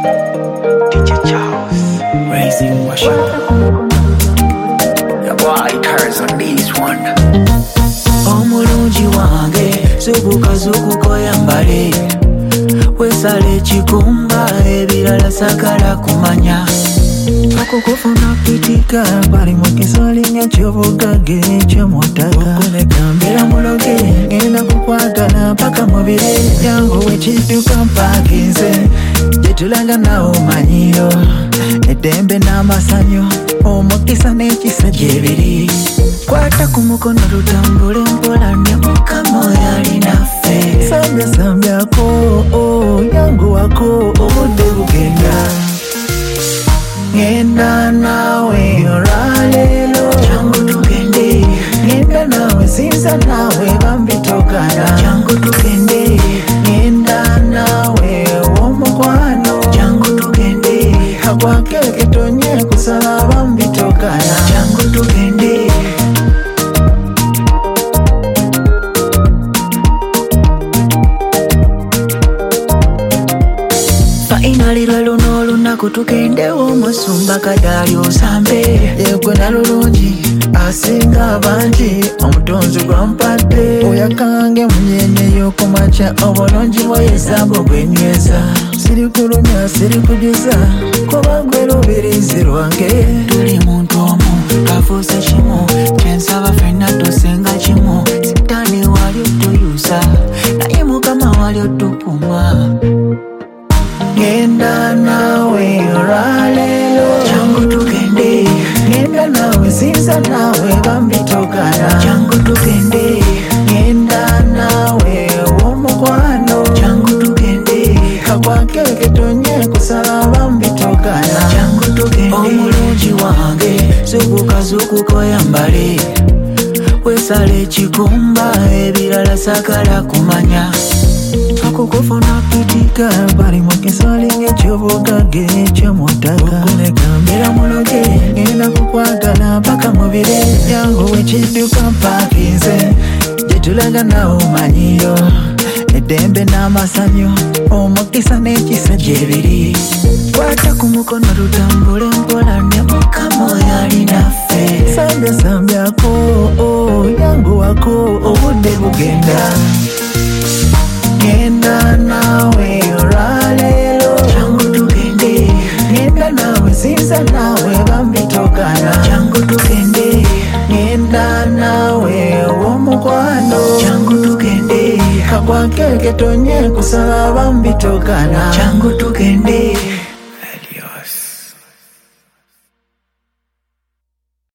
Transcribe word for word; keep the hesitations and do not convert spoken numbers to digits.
D J Charles, raising Washington. Your boy cars on this one. Omulungi wange, zukuka zukuko yambale. Wesale chikumba, ebirala sagala kumanya. Okukufuna kitika, bali mukiswalinga kyobugage kyomutaka. Okunekambira muloge, ngenda kukwagala paka mubire. Jangu wekiduka mpakinze, jetulanga nawo manyiro. Edembe n'amasanyo, omukisa n'ekisa gyebiri. Kwata ku mukono tutambule mpola ne Mukama yali naffe. Sambya sambyako, oh, yangu wako obudde bugenda. Ngenda nawe olwaleero, jangu tugende. Ngenda nawe sinza nawe bambitokana, jangu tugende. Ngenda nawe omukwano, jangu tugende. Akwakeke tonye kusala bambitokana, jangu tugende. Finally luno olunaku tugendewo omusumba kadaali osambe. Yegwe nalulungi asinga abangi, omutonzi gwampadde. Oyakange munyenye y'okumakya, obulungi bw'esambo gwenyweza. Siri kulumya siri kujuza, kuba gwe lubirizi lwange. Tuli muntu omu afuuse kimu, kyensaba ffenna tusenga kimu. Sitaani wali otuyusa, naye Mukama wali otukuma. Ngenda nawe olwaleero, jangu tugende. Ngenda nawe sinza nawe bambitokana, jangu tugende. Ngenda nawe omukwano, jangu tugende. Kakwakeke tonye kusala bambitokana, jangu tugende. Omulungi wange, zukuka zukuko yambale. Wesale chikumba, ebirala sagala kumanya. Okukufuna kitika, bali mukiswalinga ekyobugage kyomutaka. Okunekambira muloge, ngenda kukwagala paka mubire. Jangu wekiduka mpakinze, jetulaga nawo manyiro. Edembe n'amasanyo, omukisa n'ekisa gyebiri. Kwata ku mukono tutambule mpola ne Mukama yali naffe. Sambya sambyako, oh, yangu wako obudde bugenda. Ngenda nawe olwaleero, jangu tugende. Ngenda nawe sinza nawe bambitokana, jangu tugende. Ngenda nawe omukwano, jangu tugende. Kakwakeke tonye kusala bambitokana, jangu tugende.